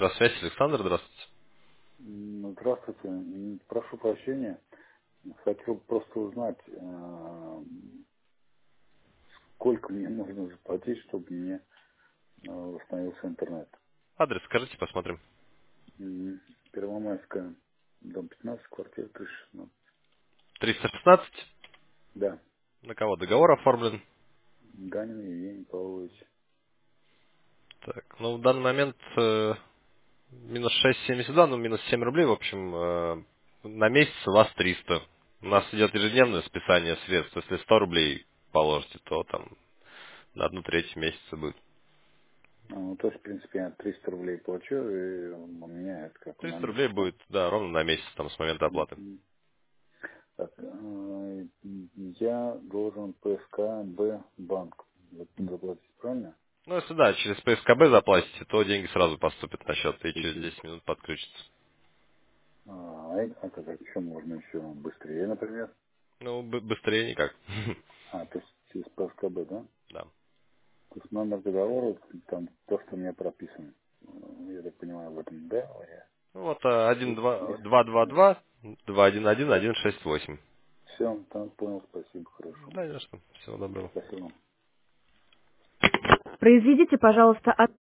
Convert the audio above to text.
Электросвязь, Александр, здравствуйте. Здравствуйте. Прошу прощения. Хотел просто узнать, сколько мне нужно заплатить, чтобы мне восстановился интернет. Адрес скажите, посмотрим. Первомайская, дом 15, квартира 316. 316. Да. На кого договор оформлен? Ганин Евгений Павлович. Так, ну в данный момент минус 6,72, ну минус 7 рублей, в общем, на месяц у вас 300. У нас идет ежедневное списание средств. Если 100 рублей положите, то там на одну треть месяца будет. Ну, то есть, в принципе, я 300 рублей плачу, и у меня это как на 300 месяц, рублей да? будет, да, ровно на месяц, там, с момента оплаты. Мгм. Так, я должен ПСКБ банк заплатить, правильно? Ну, если да, через ПСКБ заплатите, то деньги сразу поступят на счет и через 10 минут подключатся. Как еще можно еще быстрее, например? Ну, быстрее никак. То есть через ПСКБ, да? Да. То есть номер договора, там то, что у меня прописано. Я так понимаю, в этом, да? Ну, вот 1, 2, Есть. 2, 2, 2, 2, 1, 1, 1, 6, 8. Все, там понял, спасибо, хорошо. Да, конечно. Всего доброго. Спасибо. Произведите, пожалуйста,